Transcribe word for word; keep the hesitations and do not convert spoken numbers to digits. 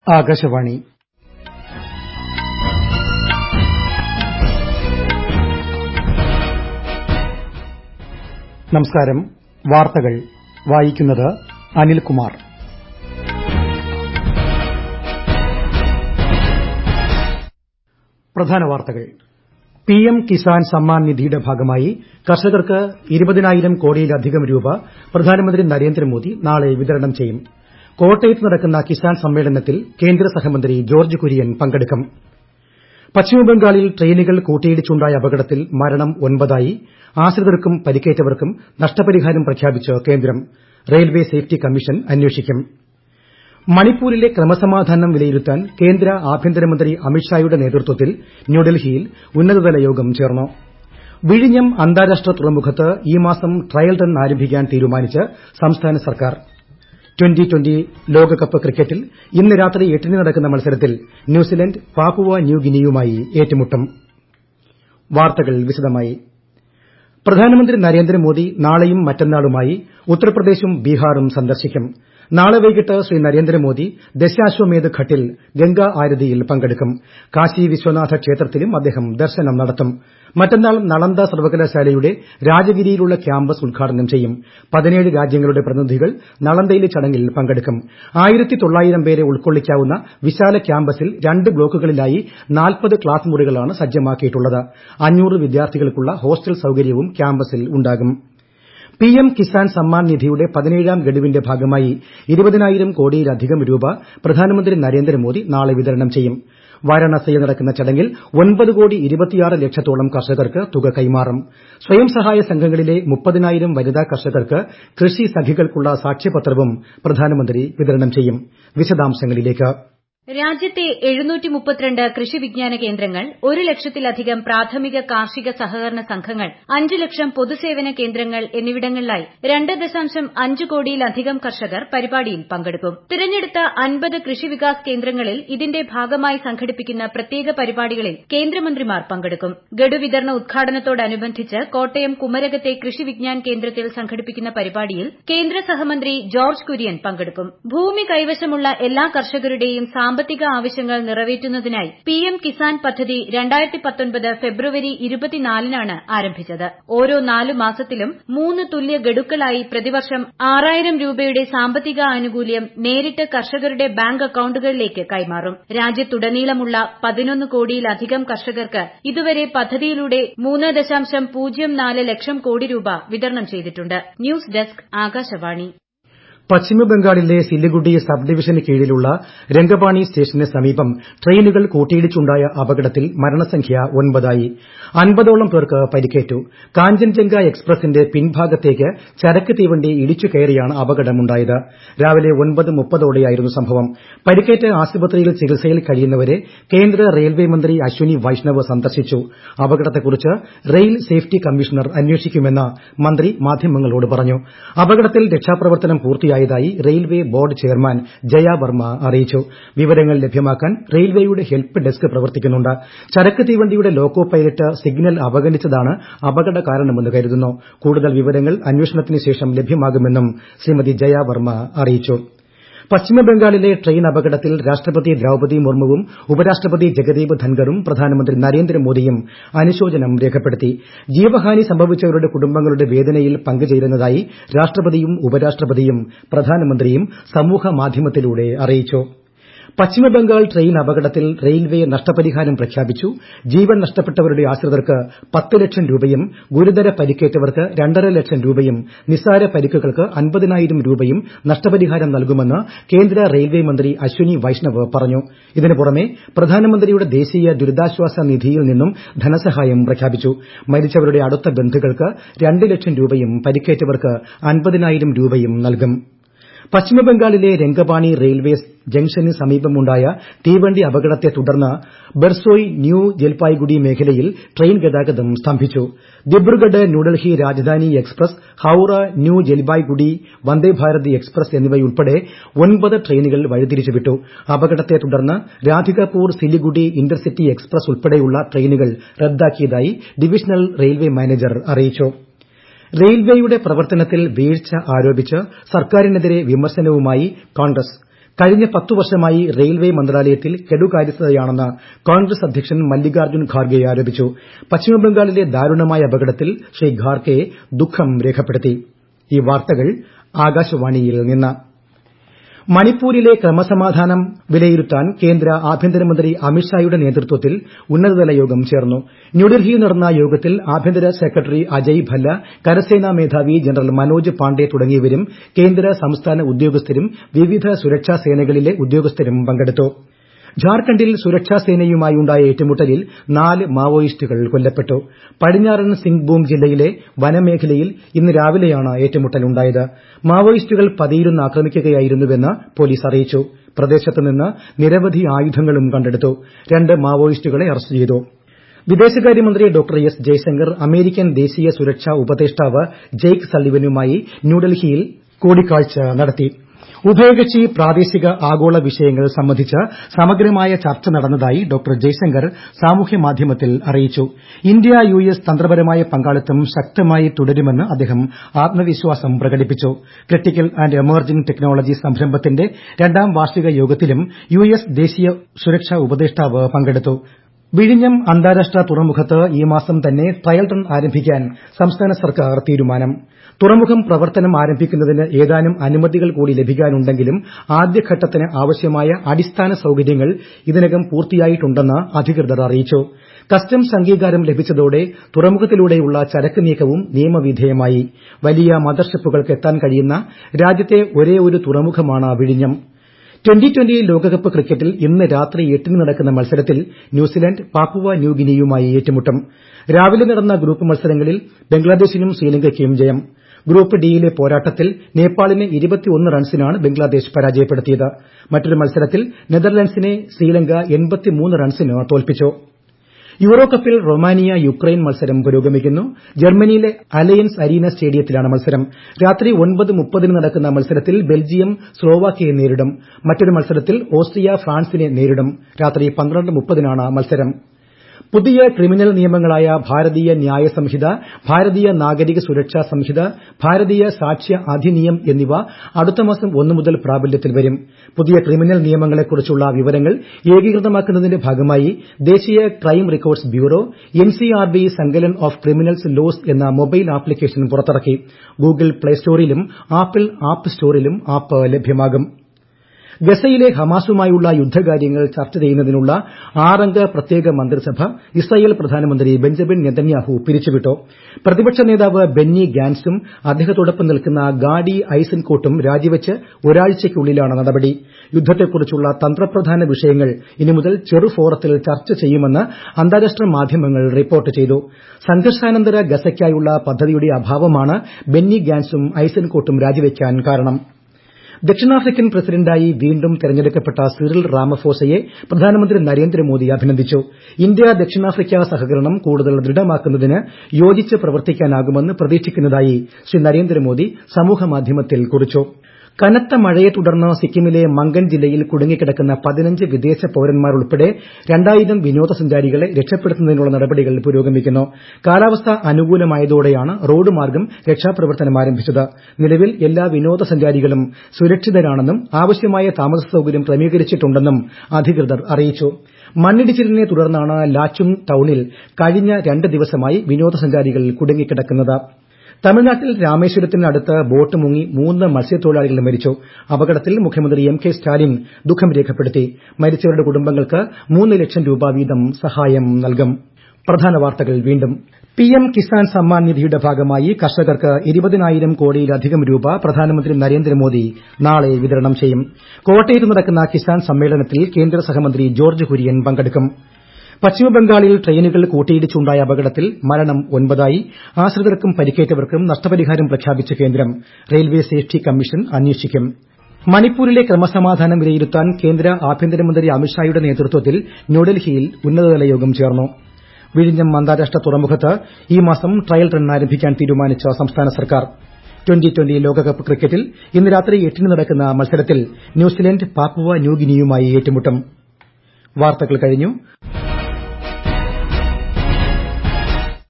ആകാശവാണി നമസ്കാരം. വാർത്തകൾ വായിക്കുന്നത് അനിൽകുമാർ. പ്രധാന വാർത്തകൾ. പിഎം കിസാൻ സമ്മാൻ നിധിയുടെ ഭാഗമായി കർഷകർക്ക് ഇരുപതിനായിരം കോടിയിലധികം രൂപ പ്രധാനമന്ത്രി നരേന്ദ്രമോദി നാളെ വിതരണം ചെയ്യും. കോട്ടയത്ത് നടക്കുന്ന കിസാൻ സമ്മേളനത്തിൽ കേന്ദ്ര സഹമന്ത്രി ജോർജ് കുര്യൻ പങ്കെടുക്കും. പശ്ചിമബംഗാളിൽ ട്രെയിനുകൾ കൂട്ടിയിടിച്ചുണ്ടായ അപകടത്തിൽ മരണം ഒൻപതായി. ആശ്രിതർക്കും പരിക്കേറ്റവർക്കും നഷ്ടപരിഹാരം പ്രഖ്യാപിച്ച് കേന്ദ്രം. റെയിൽവേ സേഫ്റ്റി കമ്മീഷൻ അന്വേഷിക്കും. മണിപ്പൂരിലെ ക്രമസമാധാനം വിലയിരുത്താൻ കേന്ദ്ര ആഭ്യന്തരമന്ത്രി അമിത്ഷായുടെ നേതൃത്വത്തിൽ ന്യൂഡൽഹിയിൽ ഉന്നതതല യോഗം ചേർന്നു. വിഴിഞ്ഞം അന്താരാഷ്ട്ര തുറമുഖത്ത് ഈ മാസം ട്രയൽ റൺ ആരംഭിക്കാൻ തീരുമാനിച്ച് സംസ്ഥാന സർക്കാർ. ട്വന്റി ട്വന്റി ലോകകപ്പ് ക്രിക്കറ്റിൽ ഇന്ന് രാത്രി എട്ടിന് നടക്കുന്ന മത്സരത്തിൽ ന്യൂസിലന്റ് പാപ്പുവ ന്യൂഗിനിയുമായി ഏറ്റുമുട്ടും. വാർത്തകൾ വിശദമായി. പ്രധാനമന്ത്രി നരേന്ദ്രമോദി നാളെയും മറ്റന്നാളുമായി ഉത്തർപ്രദേശും ബീഹാറും സന്ദർശിക്കും. നാളെ വൈകിട്ട് ശ്രീ നരേന്ദ്രമോദി ദശാശ്വമേധ് ഘട്ടിൽ ഗംഗാ ആരതിയിൽ പങ്കെടുക്കും. കാശി വിശ്വനാഥ ക്ഷേത്രത്തിലും അദ്ദേഹം ദർശനം നടത്തും. മറ്റന്നാൾ നളന്ദ സർവകലാശാലയുടെ രാജഗിരിയിലുള്ള ക്യാമ്പസ് ഉദ്ഘാടനം ചെയ്യും. പതിനേഴ് രാജ്യങ്ങളുടെ പ്രതിനിധികൾ നളന്ദയിലെ ചടങ്ങിൽ പങ്കെടുക്കും. ആയിരത്തി തൊള്ളായിരം പേരെ ഉൾക്കൊള്ളിക്കാവുന്ന വിശാല ക്യാമ്പസിൽ രണ്ട് ബ്ലോക്കുകളിലായി നാൽപ്പത് ക്ലാസ് മുറികളാണ് സജ്ജമാക്കിയിട്ടുള്ളത്. അഞ്ഞൂറ് വിദ്യാർത്ഥികൾക്കുള്ള ഹോസ്റ്റൽ സൌകര്യവും ക്യാമ്പസിൽ ഉണ്ടാകും. പിഎം കിസാൻ സമ്മാൻ നിധിയുടെ പതിനേഴാം ഗഡുവിന്റെ ഭാഗമായി ഇരുപതിനായിരം കോടിയിലധികം രൂപ പ്രധാനമന്ത്രി നരേന്ദ്രമോദി നാളെ വിതരണം ചെയ്യും. വാരാണസിയിൽ നടക്കുന്ന ചടങ്ങിൽ ഒൻപത് കോടി ഇരുപത്തിയാറ് ലക്ഷത്തോളം കർഷകർക്ക് തുക കൈമാറും. സ്വയം സഹായ സംഘങ്ങളിലെ മുപ്പതിനായിരം വനിതാ കർഷകർക്ക് കൃഷി സഖികൾക്കുള്ള സാക്ഷ്യപത്രവും പ്രധാനമന്ത്രി വിതരണം ചെയ്യും. വിശദാംശങ്ങളിലേക്ക്. രാജ്യത്തെ എഴുന്നൂറ്റി മുപ്പത്തിരണ്ട് കൃഷി വിജ്ഞാന കേന്ദ്രങ്ങൾ, ഒരു ലക്ഷത്തിലധികം പ്രാഥമിക കാർഷിക സഹകരണ സംഘങ്ങൾ, അഞ്ച് ലക്ഷം പൊതുസേവന കേന്ദ്രങ്ങൾ എന്നിവിടങ്ങളിലായി രണ്ട് ദശാംശം അഞ്ച് കോടിയിലധികം കർഷകർ പരിപാടിയിൽ പങ്കെടുക്കും. തിരഞ്ഞെടുത്ത അൻപത് കൃഷി വികാസ് കേന്ദ്രങ്ങളിൽ ഇതിന്റെ ഭാഗമായി സംഘടിപ്പിക്കുന്ന പ്രത്യേക പരിപാടികളിൽ കേന്ദ്രമന്ത്രിമാർ പങ്കെടുക്കും. ഗഡു വിതരണ ഉദ്ഘാടനത്തോടനുബന്ധിച്ച് കോട്ടയം കുമരകത്തെ കൃഷി വിജ്ഞാൻ കേന്ദ്രത്തിൽ സംഘടിപ്പിക്കുന്ന പരിപാടിയിൽ കേന്ദ്ര സഹമന്ത്രി ജോർജ് കുര്യൻ പങ്കെടുക്കും. ഭൂമി കൈവശമുള്ള എല്ലാ കർഷകരുടെയും സാമ്പത്തിക ആവശ്യങ്ങൾ നിറവേറ്റുന്നതിനായി പിഎം കിസാൻ പദ്ധതി രണ്ടായിരത്തി പത്തൊൻപത് ഫെബ്രുവരി ഇരുപത്തിനാലിനാണ് ആരംഭിച്ചത്. ഓരോ നാലു മാസത്തിലും മൂന്ന് തുല്യ ഗഡുക്കളായി പ്രതിവർഷം ആറായിരം രൂപയുടെ സാമ്പത്തിക ആനുകൂല്യം നേരിട്ട് കർഷകരുടെ ബാങ്ക് അക്കൌണ്ടുകളിലേക്ക് കൈമാറും. രാജ്യത്തുടനീളമുള്ള പതിനൊന്ന് കോടിയിലധികം കർഷകർക്ക് ഇതുവരെ പദ്ധതിയിലൂടെ മൂന്ന് ദശാംശം പൂജ്യം നാല് ലക്ഷം കോടി രൂപ വിതരണം ചെയ്തിട്ടുണ്ട്. News desk Akashvani. പശ്ചിമബംഗാളിലെ സിലിഗുഡി സബ് ഡിവിഷന് കീഴിലുള്ള രംഗപാണി സ്റ്റേഷന് സമീപം ട്രെയിനുകൾ കൂട്ടിയിടിച്ചുണ്ടായ അപകടത്തിൽ മരണസംഖ്യ ഒൻപതായി. അൻപതോളം പേർക്ക് പരിക്കേറ്റു. കാഞ്ചൻജംഗ എക്സ്പ്രസിന്റെ പിൻഭാഗത്തേക്ക് ചരക്ക് തീവണ്ടി ഇടിച്ചു കയറിയാണ് അപകടമുണ്ടായത്. രാവിലെ ഒൻപത് മുപ്പതോടെയായിരുന്നു സംഭവം. പരിക്കേറ്റ് ആശുപത്രിയിൽ ചികിത്സയിൽ കഴിയുന്നവരെ കേന്ദ്ര റെയിൽവേ മന്ത്രി അശ്വിനി വൈഷ്ണവ് സന്ദർശിച്ചു. അപകടത്തെക്കുറിച്ച് റെയിൽ സേഫ്റ്റി കമ്മീഷണർ അന്വേഷിക്കുമെന്ന് മന്ത്രി മാധ്യമങ്ങളോട് പറഞ്ഞു. അപകടത്തിൽ രക്ഷാപ്രവർത്തനം പൂർത്തിയായി ായി railway board chairman Jaya Varma അറിയിച്ചു. വിവരങ്ങൾ ലഭ്യമാക്കാൻ റെയിൽവേയുടെ ഹെൽപ്പ് ഡെസ്ക് പ്രവർത്തിക്കുന്നുണ്ട്. ചരക്ക് തീവണ്ടിയുടെ ലോക്കോ പൈലറ്റ് സിഗ്നൽ അവഗണിച്ചതാണ് അപകട കാരണമെന്ന് കരുതുന്നു. കൂടുതൽ വിവരങ്ങൾ അന്വേഷണത്തിന് ശേഷം ലഭ്യമാകുമെന്നും ശ്രീമതി ജയ വർമ്മ അറിയിച്ചു. പശ്ചിമബംഗാളിലെ ട്രെയിൻ അപകടത്തിൽ രാഷ്ട്രപതി ദ്രൌപദി മുർമുവും ഉപരാഷ്ട്രപതി ജഗദീപ് ധൻഖറും പ്രധാനമന്ത്രി നരേന്ദ്രമോദിയും അനുശോചനം രേഖപ്പെടുത്തി. ജീവഹാനി സംഭവിച്ചവരുടെ കുടുംബങ്ങളുടെ വേദനയിൽ പങ്കുചേരുന്നതായി രാഷ്ട്രപതിയും ഉപരാഷ്ട്രപതിയും പ്രധാനമന്ത്രിയും സമൂഹമാധ്യമത്തിലൂടെ അറിയിച്ചു. പശ്ചിമബംഗാൾ ട്രെയിൻ അപകടത്തിൽ റെയിൽവേ നഷ്ടപരിഹാരം പ്രഖ്യാപിച്ചു. ജീവൻ നഷ്ടപ്പെട്ടവരുടെ ആശ്രിതർക്ക് പത്ത് ലക്ഷം രൂപയും ഗുരുതര പരിക്കേറ്റവർക്ക് രണ്ടര ലക്ഷം രൂപയും നിസ്സാര പരിക്കുകൾക്ക് അൻപതിനായിരം രൂപയും നഷ്ടപരിഹാരം നൽകുമെന്ന് കേന്ദ്ര റെയിൽവേ മന്ത്രി അശ്വിനി വൈഷ്ണവ് പറഞ്ഞു. ഇതിനു പുറമെ പ്രധാനമന്ത്രിയുടെ ദേശീയ ദുരിതാശ്വാസ നിധിയിൽ നിന്നും ധനസഹായം പ്രഖ്യാപിച്ചു. മരിച്ചവരുടെ അടുത്ത ബന്ധുക്കൾക്ക് രണ്ട് ലക്ഷം രൂപയും പരിക്കേറ്റവർക്ക് അൻപതിനായിരം രൂപയും നൽകും. പശ്ചിമബംഗാളിലെ രംഗപാണി റെയിൽവേ ജംഗ്ഷന് സമീപമുണ്ടായ തീവണ്ടി അപകടത്തെ തുടർന്ന് ബർസോയ് ന്യൂ ജൽപായ്ഗുഡി മേഖലയിൽ ട്രെയിൻ ഗതാഗതം സ്തംഭിച്ചു. Dibrugarh New Delhi Rajdhani express, Howrah new Jalpaiguri Vande Bharat express എന്നിവയുൾപ്പെടെ ഒൻപത് ട്രെയിനുകൾ വഴിതിരിച്ചുവിട്ടു. അപകടത്തെ തുടർന്ന് രാധികാപൂർ സിലിഗുഡി ഇന്റർസിറ്റി എക്സ്പ്രസ് ഉൾപ്പെടെയുള്ള ട്രെയിനുകൾ റദ്ദാക്കിയതായി ഡിവിഷണൽ റെയിൽവേ മാനേജർ അറിയിച്ചു. റെയിൽവേയുടെ പ്രവർത്തനത്തിൽ വീഴ്ച ആരോപിച്ച് സർക്കാരിനെതിരെ വിമർശനവുമായി കോൺഗ്രസ്. കഴിഞ്ഞ പത്തു വർഷമായി റെയിൽവേ മന്ത്രാലയത്തിൽ കെടുകാര്യസ്ഥതയാണെന്ന് കോൺഗ്രസ് അധ്യക്ഷൻ മല്ലികാർജ്ജുൻ ഖാർഗെ ആരോപിച്ചു. പശ്ചിമബംഗാളിലെ ദാരുണമായ അപകടത്തിൽ ശ്രീ ഖാർഗെ ദുഃഖം രേഖപ്പെടുത്തി. ഈ വാർത്തകൾ ആകാശവാണിയിൽ നിന്ന്. മണിപ്പൂരിലെ ക്രമസമാധാനം വിലയിരുത്താൻ കേന്ദ്ര ആഭ്യന്തരമന്ത്രി അമിത്ഷായുടെ നേതൃത്വത്തിൽ ഉന്നതതല യോഗം ചേർന്നു. ന്യൂഡൽഹിയിൽ നടന്ന യോഗത്തിൽ ആഭ്യന്തര സെക്രട്ടറി അജയ് ഭല്ല, കരസേനാ മേധാവി ജനറൽ മനോജ് പാണ്ഡെ തുടങ്ങിയവരും കേന്ദ്ര സംസ്ഥാന ഉദ്യോഗസ്ഥരും വിവിധ സുരക്ഷാ സേനകളിലെ ഉദ്യോഗസ്ഥരും പങ്കെടുത്തു. ഝാർഖണ്ഡിൽ സുരക്ഷാസേനയുമായുണ്ടായ ഏറ്റുമുട്ടലിൽ നാല് മാവോയിസ്റ്റുകൾ കൊല്ലപ്പെട്ടു. പടിഞ്ഞാറൻ സിംഗ്ഭൂം ജില്ലയിലെ വനമേഖലയിൽ ഇന്ന് രാവിലെയാണ് ഏറ്റുമുട്ടലുണ്ടായത്. മാവോയിസ്റ്റുകൾ പതിയിരുന്ന് ആക്രമിക്കുകയായിരുന്നുവെന്ന് പോലീസ് അറിയിച്ചു. പ്രദേശത്ത് നിന്ന് നിരവധി ആയുധങ്ങളും കണ്ടെടുത്തു. രണ്ട് മാവോയിസ്റ്റുകളെ അറസ്റ്റ് ചെയ്തു. വിദേശകാര്യമന്ത്രി ഡോക്ടർ എസ് ജയശങ്കർ അമേരിക്കൻ ദേശീയ സുരക്ഷാ ഉപദേഷ്ടാവ് ജെയ്ക്ക് സള്ളിവനുമായി ന്യൂഡൽഹിയിൽ കൂടിക്കാഴ്ച നടത്തി. ഉഭയകക്ഷി പ്രാദേശിക ആഗോള വിഷയങ്ങൾ സംബന്ധിച്ച് സമഗ്രമായ ചർച്ച നടന്നതായി ഡോക്ടർ ജയശങ്കർ സാമൂഹ്യമാധ്യമത്തിൽ അറിയിച്ചു. ഇന്ത്യ യു എസ് തന്ത്രപരമായ പങ്കാളിത്തം ശക്തമായി തുടരുമെന്ന് അദ്ദേഹം ആത്മവിശ്വാസം പ്രകടിപ്പിച്ചു. ക്രിട്ടിക്കൽ ആന്റ് എമർജിംഗ് ടെക്നോളജി സംരംഭത്തിന്റെ രണ്ടാം വാർഷിക യോഗത്തിലും യു എസ് ദേശീയ സുരക്ഷാ ഉപദേഷ്ടാവ് പങ്കെടുത്തു. വിഴിഞ്ഞം അന്താരാഷ്ട്ര തുറമുഖത്ത് ഈ മാസം തന്നെ ട്രയൽ റൺ ആരംഭിക്കാൻ സംസ്ഥാന സർക്കാർ തീരുമാനം. തുറമുഖം പ്രവർത്തനം ആരംഭിക്കുന്നതിന് ഏതാനും അനുമതികൾ കൂടി ലഭിക്കാനുണ്ടെങ്കിലും ആദ്യഘട്ടത്തിന് ആവശ്യമായ അടിസ്ഥാന സൌകര്യങ്ങൾ ഇതിനകം പൂർത്തിയായിട്ടുണ്ടെന്ന് അധികൃതർ അറിയിച്ചു. കസ്റ്റംസ് അംഗീകാരം ലഭിച്ചതോടെ തുറമുഖത്തിലൂടെയുള്ള ചരക്ക് നീക്കവും നിയമവിധേയമായി. വലിയ മദർഷിപ്പുകൾക്ക് എത്താൻ കഴിയുന്ന രാജ്യത്തെ ഒരേയൊരു തുറമുഖമാണ് വിഴിഞ്ഞം. ട്വന്റി ട്വന്റി ലോകകപ്പ് ക്രിക്കറ്റിൽ ഇന്ന് രാത്രി എട്ടിന് നടക്കുന്ന മത്സരത്തിൽ ന്യൂസിലാന്റ് പാപ്പുവ ന്യൂഗിനിയുമായി ഏറ്റുമുട്ടും. രാവിലെ നടന്ന ഗ്രൂപ്പ് മത്സരങ്ങളിൽ ബംഗ്ലാദേശിനും ശ്രീലങ്കയ്ക്കും ജയം. ഗ്രൂപ്പ് ഡിയിലെ പോരാട്ടത്തിൽ നേപ്പാളിനെ ഇരുപത്തിയൊന്ന് റൺസിനാണ് ബംഗ്ലാദേശ് പരാജയപ്പെടുത്തിയത്. മറ്റൊരു മത്സരത്തിൽ നെതർലൻഡ്സിനെ ശ്രീലങ്ക എൺപത്തിമൂന്ന് റൺസിന് തോൽപ്പിച്ചു. യൂറോ കപ്പിൽ റൊമാനിയ യുക്രൈൻ മത്സരം പുരോഗമിക്കുന്നു. ജർമ്മനിയിലെ അലയൻസ് അരീന സ്റ്റേഡിയത്തിലാണ് മത്സരം. രാത്രി ഒൻപത് മുപ്പതിന് നടക്കുന്ന മത്സരത്തിൽ ബെൽജിയം സ്ലോവാക്യയെ നേരിടും. മറ്റൊരു മത്സരത്തിൽ ഓസ്ട്രിയ ഫ്രാൻസിനെ നേരിടും. രാത്രി പന്ത്രണ്ട് മുപ്പതിനാണ് മത്സരം. പുതിയ ക്രിമിനൽ നിയമങ്ങളായ ഭാരതീയ ന്യായ സംഹിത, ഭാരതീയ നാഗരിക സുരക്ഷാ സംഹിത, ഭാരതീയ സാക്ഷ്യ അധിനിയം എന്നിവ അടുത്ത മാസം ഒന്ന് മുതൽ പ്രാബല്യത്തിൽ വരും. പുതിയ ക്രിമിനൽ നിയമങ്ങളെക്കുറിച്ചുള്ള വിവരങ്ങൾ ഏകീകൃതമാക്കുന്നതിന്റെ ഭാഗമായി ദേശീയ crime records bureau N C R B Sankalan of criminals laws എന്ന മൊബൈൽ ആപ്ലിക്കേഷൻ പുറത്തിറക്കി. ഗൂഗിൾ പ്ലേ സ്റ്റോറിലും ആപ്പിൾ ആപ്പ് സ്റ്റോറിലും ആപ്പ് ലഭ്യമാകും. ഗസയിലെ ഹമാസുമായുള്ള യുദ്ധകാര്യങ്ങൾ ചർച്ച ചെയ്യുന്നതിനുള്ള ആറംഗ പ്രത്യേക മന്ത്രിസഭ ഇസ്രായേൽ പ്രധാനമന്ത്രി ബെഞ്ചമിൻ നെതന്യാഹു പിരിച്ചുവിട്ടു. പ്രതിപക്ഷ നേതാവ് ബെന്നി ഗാൻസും അദ്ദേഹത്തോടൊപ്പം നിൽക്കുന്ന ഗാഡി ഐസൻകോട്ടും രാജിവെച്ച് ഒരാഴ്ചയ്ക്കുള്ളിലാണ് നടപടി. യുദ്ധത്തെക്കുറിച്ചുള്ള തന്ത്രപ്രധാന വിഷയങ്ങൾ ഇനി മുതൽ ചെറുഫോറത്തിൽ ചർച്ച ചെയ്യുമെന്ന് അന്താരാഷ്ട്ര മാധ്യമങ്ങൾ റിപ്പോർട്ട് ചെയ്തു. സംഘർഷാനന്തര ഗസയ്ക്കായുള്ള പദ്ധതിയുടെ അഭാവമാണ് ബെന്നി ഗാൻസും ഐസൻകോട്ടും രാജിവെക്കാൻ കാരണം. ദക്ഷിണാഫ്രിക്കൻ പ്രസിഡന്റായി വീണ്ടും തെരഞ്ഞെടുക്കപ്പെട്ട സിറിൽ റാമഫോസയെ പ്രധാനമന്ത്രി നരേന്ദ്രമോദി അഭിനന്ദിച്ചു. ഇന്ത്യ ദക്ഷിണാഫ്രിക്ക സഹകരണം കൂടുതൽ ദൃഢമാക്കുന്നതിന് യോജിച്ച് പ്രവർത്തിക്കാനാകുമെന്ന് പ്രതീക്ഷിക്കുന്നതായി ശ്രീ നരേന്ദ്രമോദി സമൂഹമാധ്യമത്തിൽ കുറിച്ചു. കനത്ത മഴയെ തുടർന്ന് സിക്കിമിലെ മംഗൻ ജില്ലയിൽ കുടുങ്ങിക്കിടക്കുന്ന പതിനഞ്ച് വിദേശ പൌരന്മാരുൾപ്പെടെ രണ്ടായിരം വിനോദസഞ്ചാരികളെ രക്ഷപ്പെടുത്തുന്നതിനുള്ള നടപടികൾ പുരോഗമിക്കുന്നു. കാലാവസ്ഥ അനുകൂലമായതോടെയാണ് റോഡ് മാർഗ്ഗം രക്ഷാപ്രവർത്തനം ആരംഭിച്ചത്. നിലവിൽ എല്ലാ വിനോദസഞ്ചാരികളും സുരക്ഷിതരാണെന്നും ആവശ്യമായ താമസ സൌകര്യം ക്രമീകരിച്ചിട്ടുണ്ടെന്നും അധികൃതർ അറിയിച്ചു. മണ്ണിടിച്ചിലിനെ തുടർന്നാണ് ലാച്ചുങ് ടൌണിൽ കഴിഞ്ഞ രണ്ട് ദിവസമായി വിനോദസഞ്ചാരികൾ കുടുങ്ങിക്കിടക്കുന്നത്. തമിഴ്നാട്ടിൽ രാമേശ്വരത്തിനടുത്ത് ബോട്ട് മുങ്ങി മൂന്ന് മത്സ്യത്തൊഴിലാളികൾ മരിച്ചു. അപകടത്തിൽ മുഖ്യമന്ത്രി എം കെ സ്റ്റാലിൻ ദുഃഖം രേഖപ്പെടുത്തി. മരിച്ചവരുടെ കുടുംബങ്ങൾക്ക് മൂന്ന് ലക്ഷം രൂപ വീതം സഹായം നൽകും. പ്രധാന വാർത്തകൾ വീണ്ടും. പിഎം കിസാൻ സമ്മാൻ നിധിയുടെ ഭാഗമായി കർഷകർക്ക് ഇരുപതിനായിരം കോടിയിലധികം രൂപ പ്രധാനമന്ത്രി നരേന്ദ്രമോദി നാളെ വിതരണം ചെയ്യും. കോട്ടയത്ത് നടക്കുന്ന കിസാൻ സമ്മേളനത്തിൽ കേന്ദ്ര സഹമന്ത്രി ജോർജ് കുര്യൻ പങ്കെടുക്കും. പശ്ചിമബംഗാളിൽ ട്രെയിനുകൾ കൂട്ടിയിടിച്ചുണ്ടായ അപകടത്തിൽ മരണം ഒൻപതായി. ആശ്രിതർക്കും പരിക്കേറ്റവർക്കും നഷ്ടപരിഹാരം പ്രഖ്യാപിച്ച് കേന്ദ്രം. റെയിൽവേ സേഫ്റ്റി കമ്മീഷൻ അന്വേഷിക്കും. മണിപ്പൂരിലെ ക്രമസമാധാനം വിലയിരുത്താൻ കേന്ദ്ര ആഭ്യന്തരമന്ത്രി അമിത്ഷായുടെ നേതൃത്വത്തിൽ ന്യൂഡൽഹിയിൽ ഉന്നതതല യോഗം ചേർന്നു. വിഴിഞ്ഞം അന്താരാഷ്ട്ര തുറമുഖത്ത് ഈ മാസം ട്രയൽ റൺ ആരംഭിക്കാൻ തീരുമാനിച്ച സംസ്ഥാന സർക്കാർ. ട്വന്റി ട്വന്റി ലോകകപ്പ് ക്രിക്കറ്റിൽ ഇന്ന് രാത്രി എട്ടിന് നടക്കുന്ന മത്സരത്തിൽ ന്യൂസിലാന്റ് പാപ്പുവ ന്യൂഗിനിയുമായി ഏറ്റുമുട്ടും. വാർത്തകൾ കഴിഞ്ഞു.